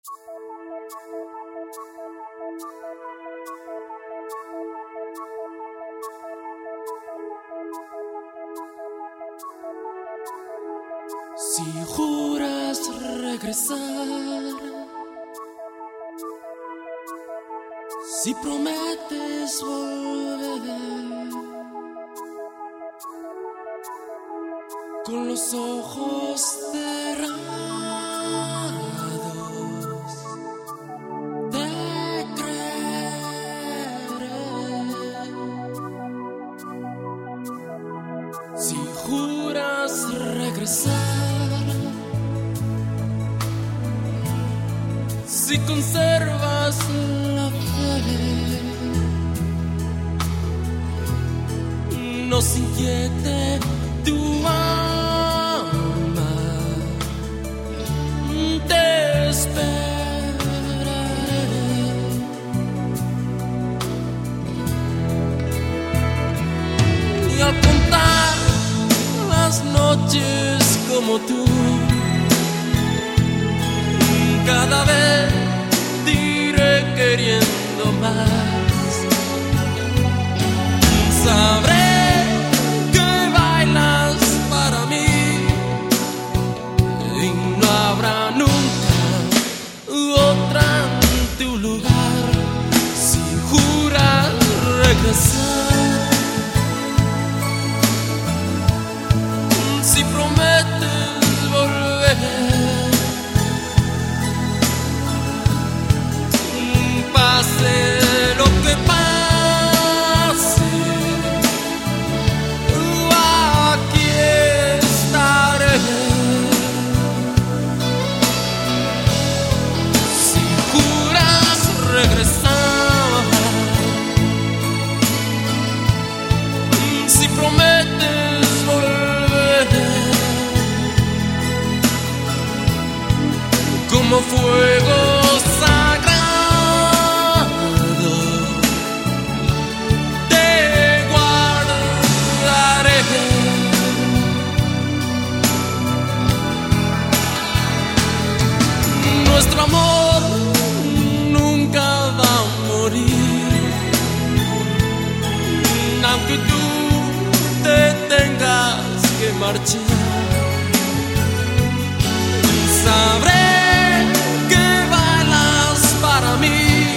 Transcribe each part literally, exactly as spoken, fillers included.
Si juras regresar, si prometes volver, con los ojos cerrados, te creeré. Si juras regresar, si conservas la fe, no se inquiete tu alma, te esperaré. Y al contar las noches como tú, cada vez iré queriendo más. Sabré que bailas para mí y no habrá nunca otra en tu lugar. Si juras regresar, si prometes volver, pase lo que pase, aquí estaré. Si juras regresar, si prometes volver, como fuego sagrado nuestro amor nunca va a morir, aunque tú te tengas que marchar. Sabré que bailas para mí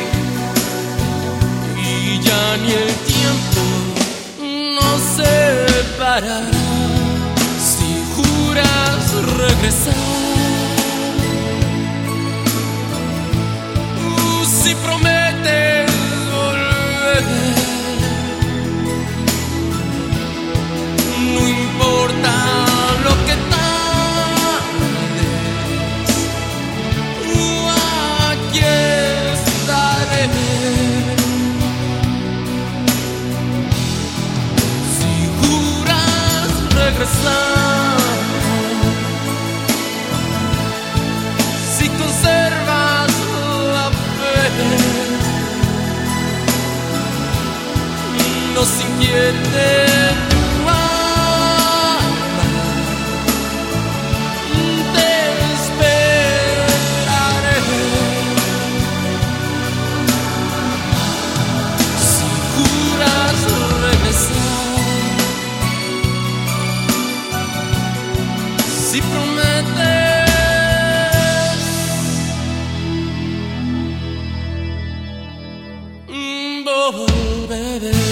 y ya ni el tiempo nos separará. Si juras regresar, si prometes volver, no importa lo que tardes, aquí estaré. Si juras regresar, si conservas la no se inquiete tu alma, te esperaré. Si juras regresar, si prometes volver.